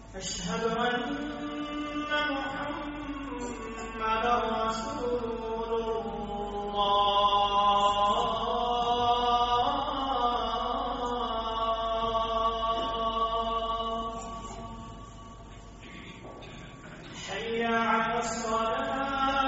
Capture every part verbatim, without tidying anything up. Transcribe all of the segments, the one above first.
أشهد أن محمدًا رسول الله. حي على الصلاة.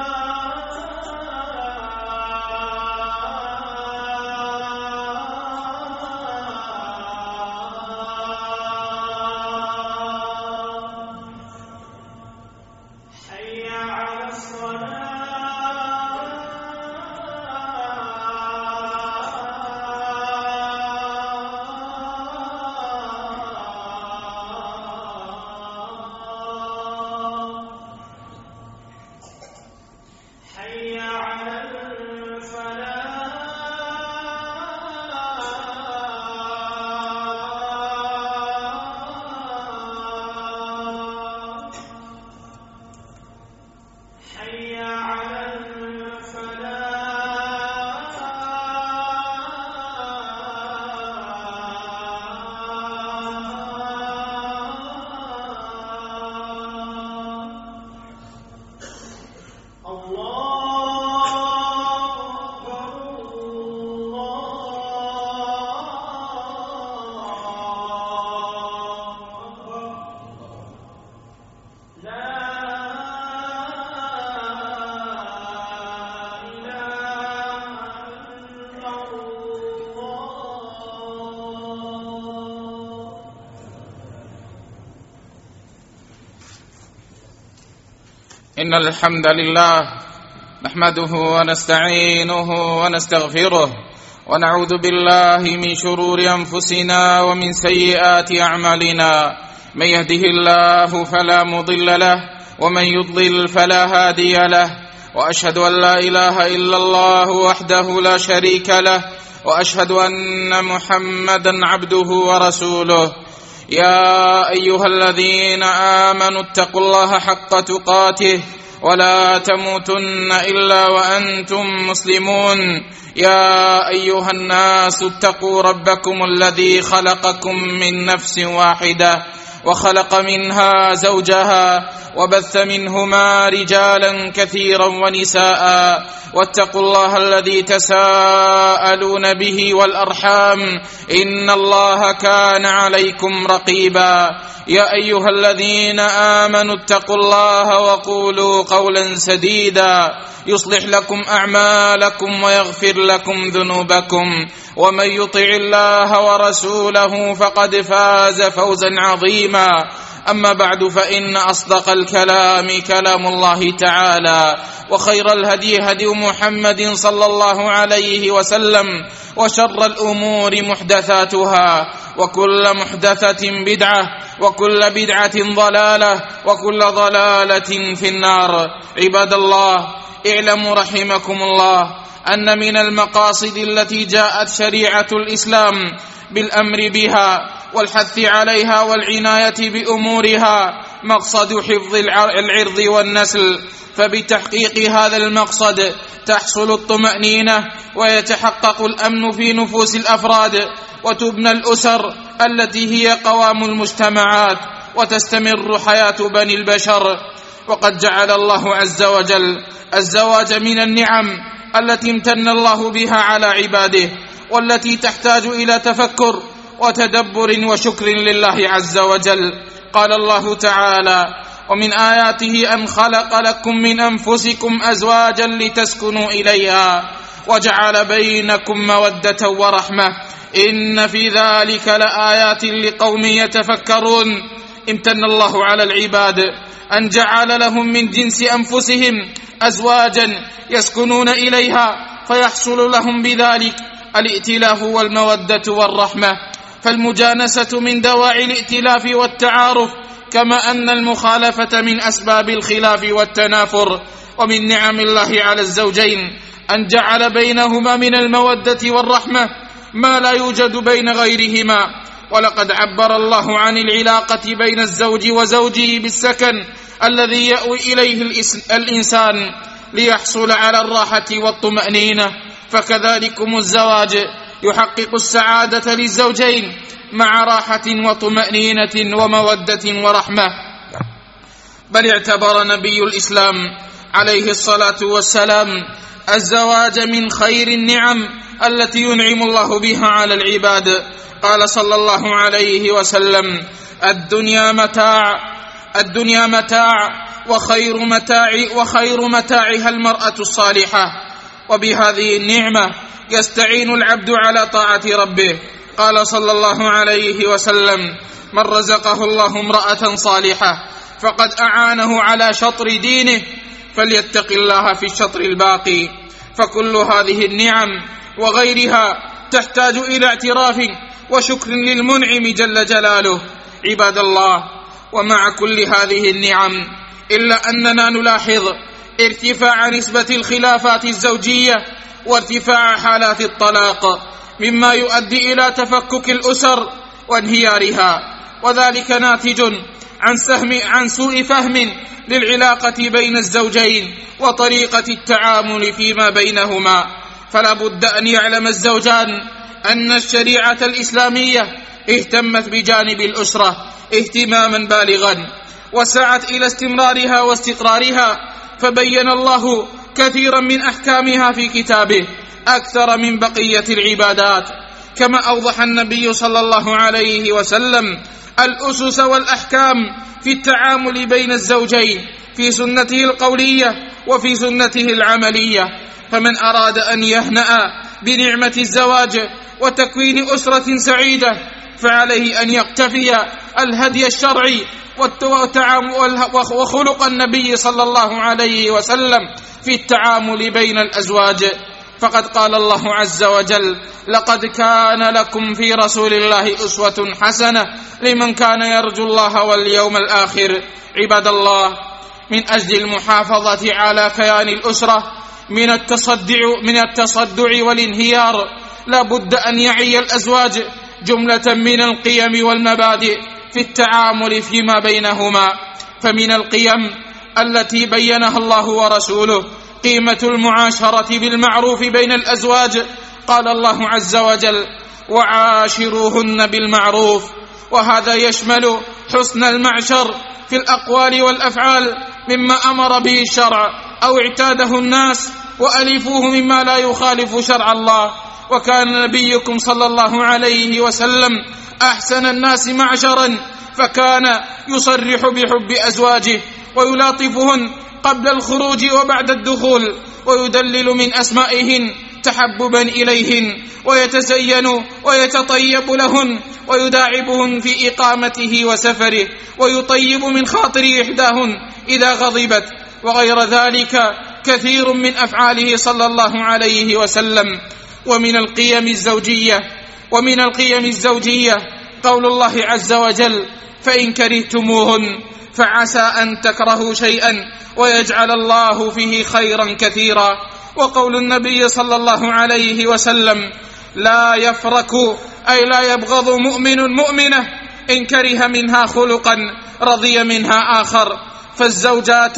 إن الحمد لله نحمده ونستعينه ونستغفره ونعوذ بالله من شرور أنفسنا ومن سيئات أعمالنا. من يهده الله فلا مضل له ومن يضلل فلا هادي له، وأشهد أن لا إله إلا الله وحده لا شريك له، وأشهد أن محمدا عبده ورسوله. يا أيها الذين آمنوا اتقوا الله حق تقاته ولا تموتن إلا وأنتم مسلمون. يا أيها الناس اتقوا ربكم الذي خلقكم من نفس واحدة وخلق منها زوجها وبث منهما رجالا كثيرا ونساء، واتقوا الله الذي تساءلون به والأرحام إن الله كان عليكم رقيبا. يا أيها الذين آمنوا اتقوا الله وقولوا قولا سديدا يصلح لكم أعمالكم ويغفر لكم ذنوبكم، ومن يطع الله ورسوله فقد فاز فوزا عظيما. أما بعد، فإن أصدق الكلام كلام الله تعالى، وخير الهدي هدي محمد صلى الله عليه وسلم، وشر الأمور محدثاتها، وكل محدثة بدعة، وكل بدعة ضلالة، وكل ضلالة في النار. عباد الله، اعلموا رحمكم الله أن من المقاصد التي جاءت شريعة الإسلام بالأمر بها والحث عليها والعناية بأمورها مقصد حفظ العرض والنسل، فبتحقيق هذا المقصد تحصل الطمأنينة ويتحقق الأمن في نفوس الأفراد، وتبنى الأسر التي هي قوام المجتمعات، وتستمر حياة بني البشر. وقد جعل الله عز وجل الزواج من النعم التي امتن الله بها على عباده، والتي تحتاج إلى تفكر وتدبر وشكر لله عز وجل. قال الله تعالى: ومن آياته أن خلق لكم من أنفسكم أزواجا لتسكنوا إليها وجعل بينكم مودة ورحمة إن في ذلك لآيات لقوم يتفكرون. امتن الله على العباد أن جعل لهم من جنس أنفسهم أزواجا يسكنون إليها، فيحصل لهم بذلك الائتلاف والمودة والرحمة. فالمجانسة من دواعي الائتلاف والتعارف، كما أن المخالفة من أسباب الخلاف والتنافر. ومن نعم الله على الزوجين أن جعل بينهما من المودة والرحمة ما لا يوجد بين غيرهما. ولقد عبر الله عن العلاقة بين الزوج وزوجه بالسكن الذي يأوي إليه الإنسان ليحصل على الراحة والطمأنينة. فكذلكم الزواج يحقق السعادة للزوجين مع راحة وطمأنينة ومودة ورحمة. بل اعتبر نبي الإسلام عليه الصلاة والسلام الزواج من خير النعم التي ينعم الله بها على العباد. قال صلى الله عليه وسلم: الدنيا متاع الدنيا متاع وخير متاع وخير متاعها المرأة الصالحة. وبهذه النعمة يستعين العبد على طاعة ربه. قال صلى الله عليه وسلم: من رزقه الله امرأة صالحة فقد أعانه على شطر دينه، فليتق الله في الشطر الباقي. فكل هذه النعم وغيرها تحتاج إلى اعتراف وشكر للمنعم جل جلاله. عباد الله، ومع كل هذه النعم إلا أننا نلاحظ ارتفاع نسبة الخلافات الزوجية وارتفاع حالات الطلاق، مما يؤدي إلى تفكك الأسر وانهيارها، وذلك ناتج عن سهم عن سوء فهم للعلاقة بين الزوجين وطريقة التعامل فيما بينهما. فلا بد أن يعلم الزوجان أن الشريعة الإسلامية اهتمت بجانب الأسرة اهتماما بالغا، وسعت إلى استمرارها واستقرارها، فبين الله كثيرا من أحكامها في كتابه أكثر من بقية العبادات. كما أوضح النبي صلى الله عليه وسلم الأسس والأحكام في التعامل بين الزوجين في سنته القولية وفي سنته العملية. فمن أراد أن يهنأ بنعمة الزواج وتكوين أسرة سعيدة فعليه أن يقتفي الهدي الشرعي وخلق النبي صلى الله عليه وسلم في التعامل بين الأزواج. فقد قال الله عز وجل: لقد كان لكم في رسول الله أسوة حسنة لمن كان يرجو الله واليوم الآخر. عباد الله، من أجل المحافظة على كيان الأسرة من التصدع من التصدع والانهيار، لا بد أن يعي الأزواج جملة من القيم والمبادئ في التعامل فيما بينهما. فمن القيم التي بينها الله ورسوله قيمة المعاشرة بالمعروف بين الأزواج. قال الله عز وجل: وعاشروهن بالمعروف. وهذا يشمل حسن المعشر في الأقوال والأفعال مما أمر به الشرع أو اعتاده الناس، وألفوه مما لا يخالف شرع الله. وكان نبيكم صلى الله عليه وسلم أحسن الناس معشرا، فكان يصرح بحب أزواجه ويلاطفهن قبل الخروج وبعد الدخول، ويدلل من أسمائهن تحببا إليهن، ويتزين ويتطيب لهن، ويداعبهن في إقامته وسفره، ويطيب من خاطر إحداهن إذا غضبت، وغير ذلك كثير من أفعاله صلى الله عليه وسلم. ومن القيم الزوجية ومن القيم الزوجية قول الله عز وجل: فإن كرهتموهن فعسى أن تكرهوا شيئا ويجعل الله فيه خيرا كثيرا. وقول النبي صلى الله عليه وسلم: لا يفرك أي لا يبغض مؤمن مؤمنة إن كره منها خلقا رضي منها آخر. فالزوجات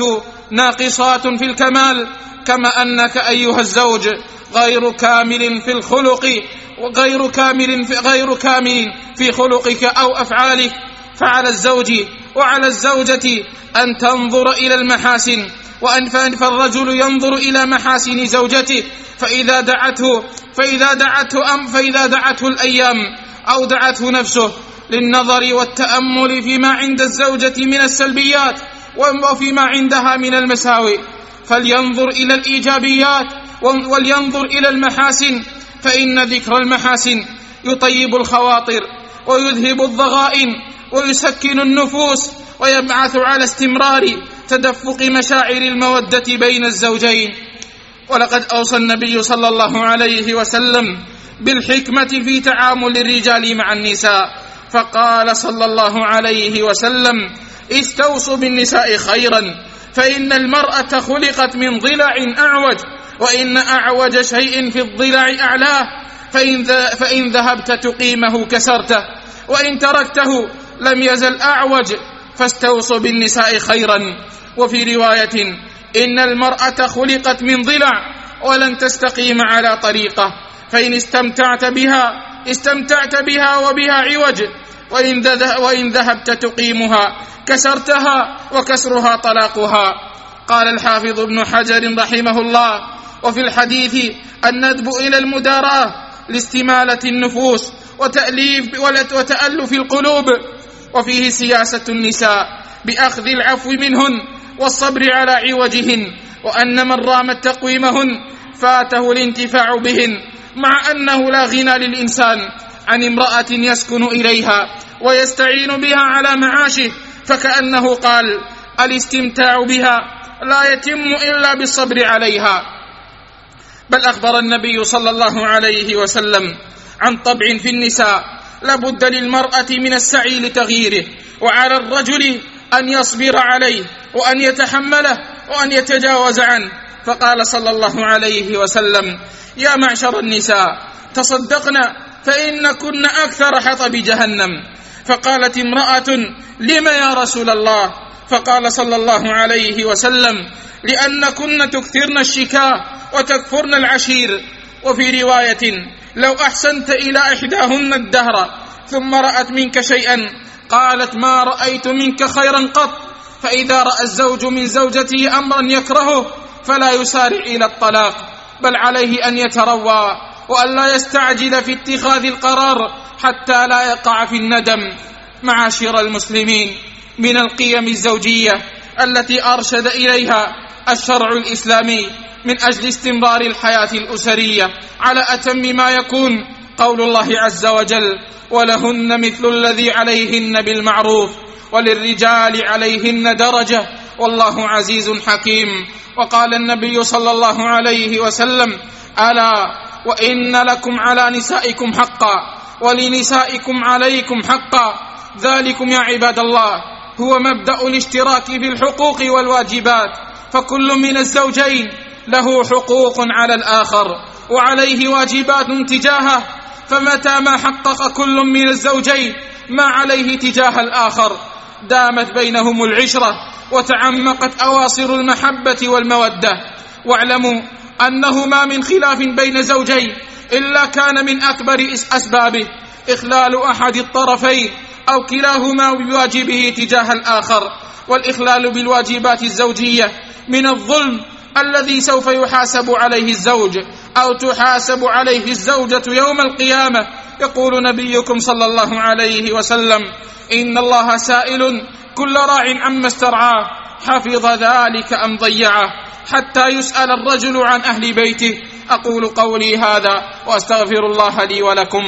ناقصات في الكمال، كما أنك أيها الزوج غير كامل في الخلق وغير كامل في غير كامل في خلقك أو أفعالك. فعلى الزوج وعلى الزوجة أن تنظر إلى المحاسن، وأن فالرجل ينظر إلى محاسن زوجته، فإذا دعته فإذا دعته أم فإذا دعته الأيام أو دعته نفسه للنظر والتأمل فيما عند الزوجة من السلبيات وفيما عندها من المساوئ، فلينظر إلى الإيجابيات ولينظر إلى المحاسن، فإن ذكر المحاسن يطيب الخواطر ويذهب الضغائن ويسكن النفوس ويبعث على استمرار تدفق مشاعر المودة بين الزوجين. ولقد أوصى النبي صلى الله عليه وسلم بالحكمة في تعامل الرجال مع النساء، فقال صلى الله عليه وسلم: استوصوا بالنساء خيرا، فإن المرأة خلقت من ضلع أعوج، وإن أعوج شيء في الضلع أعلاه، فإن, فإن ذهبت تقيمه كسرته، وإن تركته لم يزل أعوج، فاستوصوا بالنساء خيرا. وفي رواية: إن المرأة خلقت من ضلع ولن تستقيم على طريقة، فإن استمتعت بها استمتعت بها وبها عوج، وإن ذهبت تقيمها كسرتها وكسرها طلاقها. قال الحافظ ابن حجر رحمه الله: وفي الحديث الندب إلى المداراة لاستمالة النفوس وتأليف وتألف القلوب، وفيه سياسة النساء بأخذ العفو منهن والصبر على عوجهن، وأن من رام تقويمهن فاته الانتفاع بهن، مع أنه لا غنى للإنسان عن امرأة يسكن إليها ويستعين بها على معاشه، فكأنه قال: الاستمتاع بها لا يتم إلا بالصبر عليها. بل أخبر النبي صلى الله عليه وسلم عن طبع في النساء لابد للمرأة من السعي لتغييره، وعلى الرجل أن يصبر عليه وأن يتحمله وأن يتجاوز عنه. فقال صلى الله عليه وسلم: يا معشر النساء تصدقنا فإن كن أكثر حطب جهنم. فقالت امرأة: لم يا رسول الله؟ فقال صلى الله عليه وسلم: لأن كن تكثرن الشكاء وتكفرن العشير. وفي رواية: لو أحسنت إلى إحداهن الدهر ثم رأت منك شيئا قالت: ما رأيت منك خيرا قط. فإذا رأى الزوج من زوجته أمرا يكرهه فلا يسارع إلى الطلاق، بل عليه أن يتروى وأن لا يستعجل في اتخاذ القرار حتى لا يقع في الندم. معاشر المسلمين، من القيم الزوجية التي أرشد إليها الشرع الإسلامي من أجل استمرار الحياة الأسرية على أتم ما يكون قول الله عز وجل: ولهن مثل الذي عليهن بالمعروف وللرجال عليهن درجة والله عزيز حكيم. وقال النبي صلى الله عليه وسلم: ألا وإن لكم على نسائكم حقا ولنسائكم عليكم حقا، ذلكم يا عباد الله هو مبدأ الاشتراك في الحقوق والواجبات، فكل من الزوجين له حقوق على الآخر وعليه واجبات تجاهه، فمتى ما حقق كل من الزوجين ما عليه تجاه الآخر دامت بينهم العشرة وتعمقت أواصر المحبة والمودة. واعلموا أنه ما من خلاف بين زوجين إلا كان من أكبر أسبابه إخلال أحد الطرفين أو كلاهما بواجبه تجاه الآخر. والإخلال بالواجبات الزوجية من الظلم الذي سوف يحاسب عليه الزوج أو تحاسب عليه الزوجة يوم القيامة. يقول نبيكم صلى الله عليه وسلم: إن الله سائل كل راع عما استرعاه حفظ ذلك أم ضيعه، حتى يسأل الرجل عن أهل بيته. أقول قولي هذا وأستغفر الله لي ولكم.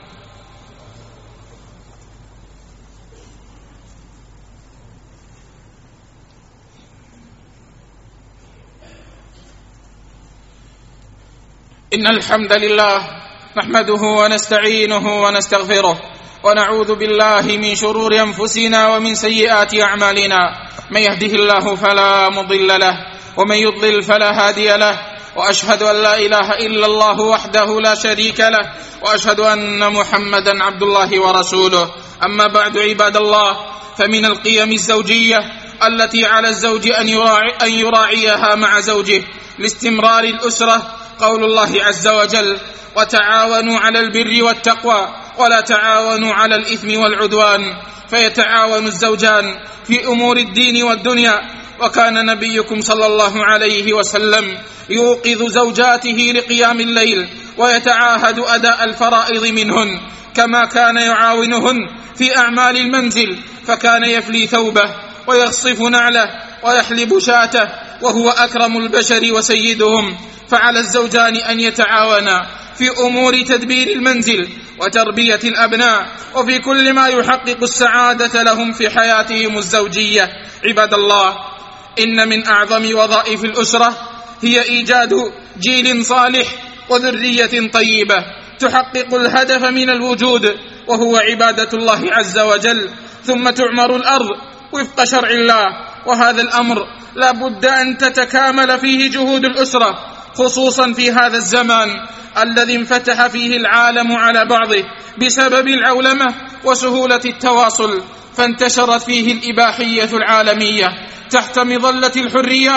إن الحمد لله نحمده ونستعينه ونستغفره، ونعوذ بالله من شرور أنفسنا ومن سيئات أعمالنا. من يهده الله فلا مضل له ومن يضلل فلا هادي له، وأشهد أن لا إله إلا الله وحده لا شريك له، وأشهد أن محمدا عبد الله ورسوله. أما بعد، عباد الله، فمن القيم الزوجية التي على الزوج أن يراعي أن يراعيها مع زوجه لاستمرار الأسرة قول الله عز وجل: وتعاونوا على البر والتقوى ولا تعاونوا على الإثم والعدوان. فيتعاون الزوجان في أمور الدين والدنيا. وكان نبيكم صلى الله عليه وسلم يوقظ زوجاته لقيام الليل ويتعاهد أداء الفرائض منهن، كما كان يعاونهن في أعمال المنزل، فكان يفلي ثوبه ويخصف نعله ويحلب شاته وهو أكرم البشر وسيدهم. فعلى الزوجان أن يتعاونا في أمور تدبير المنزل وتربية الأبناء وفي كل ما يحقق السعادة لهم في حياتهم الزوجية. عباد الله، إن من أعظم وظائف الأسرة هي إيجاد جيل صالح وذرية طيبة تحقق الهدف من الوجود، وهو عبادة الله عز وجل، ثم تعمر الأرض وفق شرع الله. وهذا الأمر لا بد أن تتكامل فيه جهود الأسرة، خصوصا في هذا الزمان الذي انفتح فيه العالم على بعضه بسبب العولمة وسهولة التواصل، فانتشرت فيه الإباحية العالمية تحت مظلة الحريات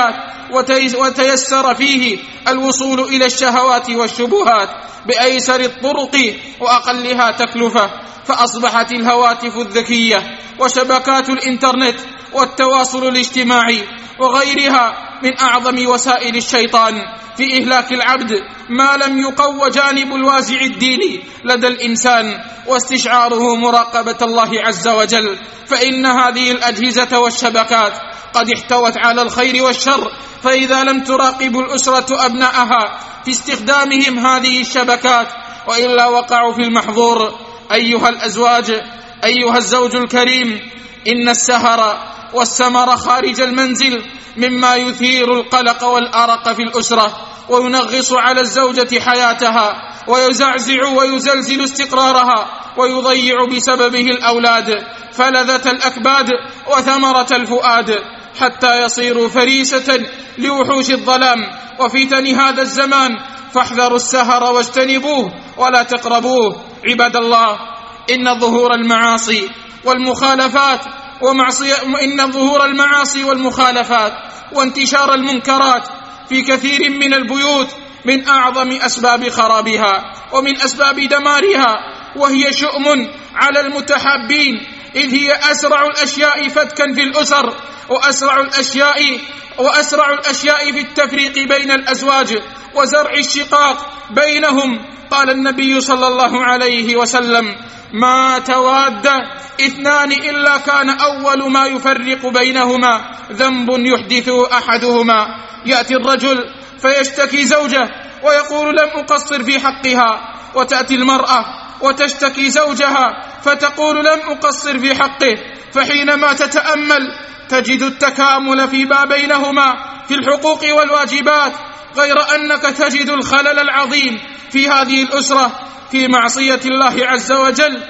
وتيسر فيه الوصول إلى الشهوات والشبهات بأيسر الطرق وأقلها تكلفة، فأصبحت الهواتف الذكية وشبكات الإنترنت والتواصل الاجتماعي وغيرها من أعظم وسائل الشيطان في إهلاك العبد ما لم يقوى جانب الوازع الديني لدى الإنسان واستشعاره مراقبة الله عز وجل. فإن هذه الأجهزة والشبكات قد احتوت على الخير والشر، فإذا لم تراقب الأسرة أبنائها في استخدامهم هذه الشبكات وإلا وقعوا في المحظور. أيها الأزواج، أيها الزوج الكريم، إن السهر والسمر خارج المنزل مما يثير القلق والأرق في الأسرة وينغص على الزوجة حياتها ويزعزع ويزلزل استقرارها ويضيع بسببه الأولاد فلذة الأكباد وثمرة الفؤاد، حتى يصيروا فريسة لوحوش الظلام وفتن هذا الزمان. فاحذروا السهر واجتنبوه ولا تقربوه. عباد الله، إن ظهور المعاصي والمخالفات ومعصية إن ظهور المعاصي والمخالفات وانتشار المنكرات في كثير من البيوت من أعظم أسباب خرابها ومن أسباب دمارها، وهي شؤم على المتحابين، إذ هي أسرع الأشياء فتكا في الأسر وأسرع الأشياء وأسرع الأشياء في التفريق بين الأزواج وزرع الشقاق بينهم. قال النبي صلى الله عليه وسلم: ما تواد اثنان إلا كان أول ما يفرق بينهما ذنب يحدثه أحدهما. يأتي الرجل فيشتكي زوجه ويقول: لم أقصر في حقها، وتأتي المرأة وتشتكي زوجها فتقول: لم أقصر في حقه. فحينما تتأمل تجد التكامل فيما بينهما في الحقوق والواجبات، غير أنك تجد الخلل العظيم في هذه الأسرة في معصية الله عز وجل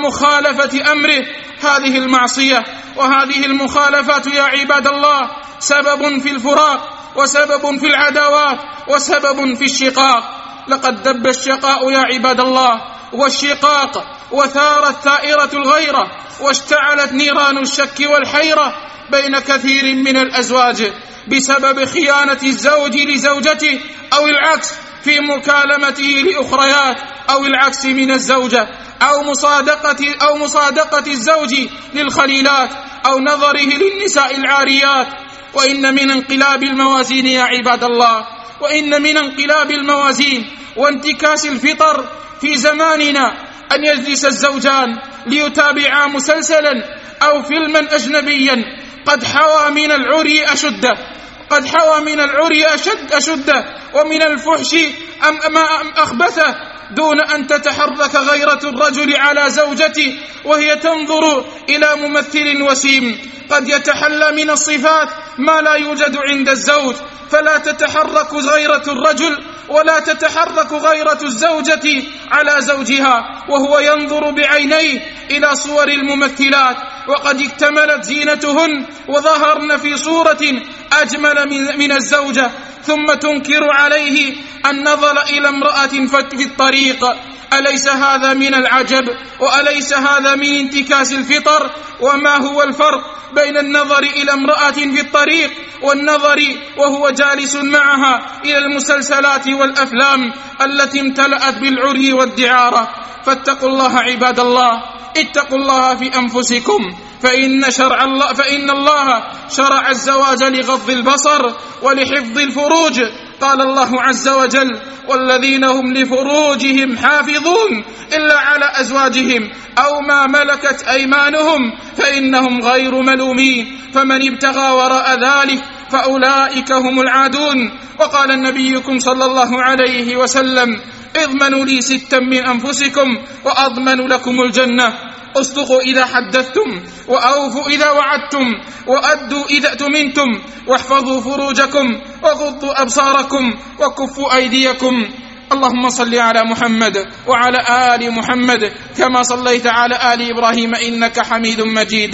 ومخالفة أمره. هذه المعصية وهذه المخالفات يا عباد الله سبب في الفراق وسبب في العداوات وسبب في الشقاق. لقد دب الشقاء يا عباد الله والشقاق، وثارت ثائرة الغيرة، واشتعلت نيران الشك والحيرة بين كثير من الأزواج بسبب خيانة الزوج لزوجته، أو العكس في مكالمته لأخريات، أو العكس من الزوجة، أو مصادقة, أو مصادقة الزوج للخليلات، أو نظره للنساء العاريات. وإن من انقلاب الموازين يا عباد الله، وإن من انقلاب الموازين وانتكاس الفطر في زماننا أن يجلس الزوجان ليتابعا مسلسلا أو فيلما أجنبيا قد حوى من العري أشده قد حوى من العري أشد أشده ومن الفحش أم ما أخبثه، دون أن تتحرك غيرة الرجل على زوجته وهي تنظر إلى ممثل وسيم قد يتحلى من الصفات ما لا يوجد عند الزوج. فلا تتحرك غيرة الرجل ولا تتحرك غيرة الزوجة على زوجها وهو ينظر بعينيه إلى صور الممثلات وقد اكتملت زينتهن وظهرن في صورة أجمل من الزوجة، ثم تنكر عليه النظر إلى امرأة في الطريق. أليس هذا من العجب؟ وأليس هذا من انتكاس الفطر؟ وما هو الفرق بين النظر إلى امرأة في الطريق والنظر وهو جالس معها إلى المسلسلات والأفلام التي امتلأت بالعري والدعارة؟ فاتقوا الله عباد الله، اتقوا الله في أنفسكم، فإن شرع الله فإن الله شرع الزواج لغض البصر ولحفظ الفروج. قال الله عز وجل: والذين هم لفروجهم حافظون إلا على أزواجهم أو ما ملكت أيمانهم فإنهم غير ملومين، فمن ابتغى وراء ذلك فأولئك هم العادون. وقال نبيكم صلى الله عليه وسلم: اضمنوا لي ستا من أنفسكم وأضمن لكم الجنة: اصدقوا إذا حدثتم، وأوفوا إذا وعدتم، وأدوا إذا اؤتمنتم، واحفظوا فروجكم، وغضوا أبصاركم، وكفوا أيديكم. اللهم صل على محمد وعلى آل محمد كما صليت على آل إبراهيم إنك حميد مجيد،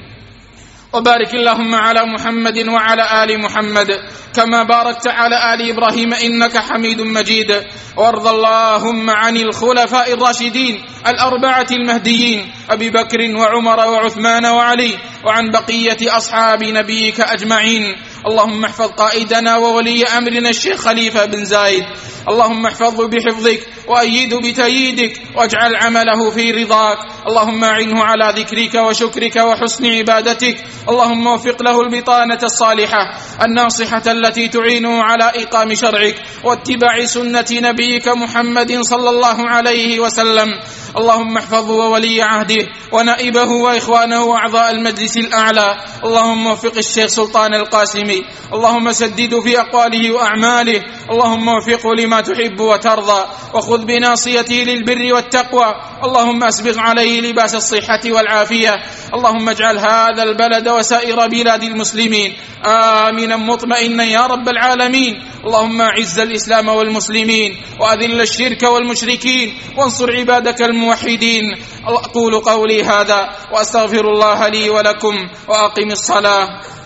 وبارك اللهم على محمد وعلى آل محمد كما باركت على آل إبراهيم إنك حميد مجيد. وارض اللهم عن الخلفاء الراشدين الأربعة المهديين أبي بكر وعمر وعثمان وعلي، وعن بقية أصحاب نبيك أجمعين، اللهم احفظ قائدنا وولي أمرنا الشيخ خليفة بن زايد، اللهم احفظه بحفظك وأيده بتأييدك واجعل عمله في رضاك. اللهم أعنه على ذكرك وشكرك وحسن عبادتك. اللهم وفق له البطانة الصالحة الناصحة التي تعينه على إقام شرعك واتباع سنة نبيك محمد صلى الله عليه وسلم. اللهم احفظه وولي عهده ونائبه وإخوانه وأعضاء المجلس الأعلى. اللهم وفق الشيخ سلطان القاسمي، اللهم سدده في أقواله وأعماله، اللهم وفقه لما تحب وترضى، وخذ بناصيته للبر والتقوى. اللهم أسبغ عليه لباس الصحة والعافية. اللهم اجعل هذا البلد وسائر بلاد المسلمين آمنا مطمئنا يا رب العالمين. اللهم أعز الإسلام والمسلمين وأذل الشرك والمشركين وانصر عبادك الموحدين. أقول قولي هذا وأستغفر الله لي ولكم وأقم الصلاة.